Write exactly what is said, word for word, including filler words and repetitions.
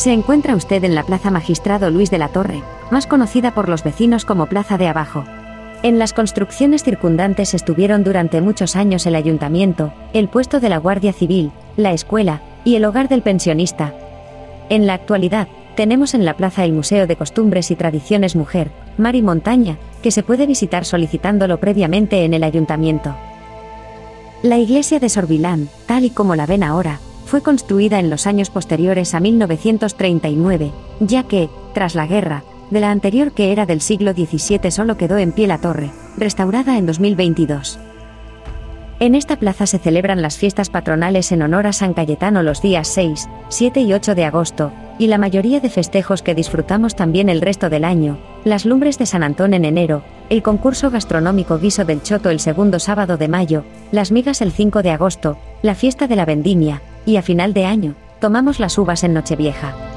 Se encuentra usted en la Plaza Magistrado Luis de la Torre, más conocida por los vecinos como Plaza de Abajo. En las construcciones circundantes estuvieron durante muchos años el ayuntamiento, el puesto de la Guardia Civil, la escuela y el hogar del pensionista. En la actualidad, tenemos en la plaza el Museo de Costumbres y Tradiciones Mujer, Mar y Montaña, que se puede visitar solicitándolo previamente en el ayuntamiento. La iglesia de Sorbilán, tal y como la ven ahora, fue construida en los años posteriores a mil novecientos treinta y nueve, ya que, tras la guerra, de la anterior que era del siglo diecisiete solo quedó en pie la torre, restaurada en dos mil veintidós. En esta plaza se celebran las fiestas patronales en honor a San Cayetano los días seis, siete y ocho de agosto, y la mayoría de festejos que disfrutamos también el resto del año, las lumbres de San Antón en enero, el concurso gastronómico Guiso del Choto el segundo sábado de mayo, las migas el cinco de agosto, la fiesta de la vendimia, y a final de año, tomamos las uvas en Nochevieja.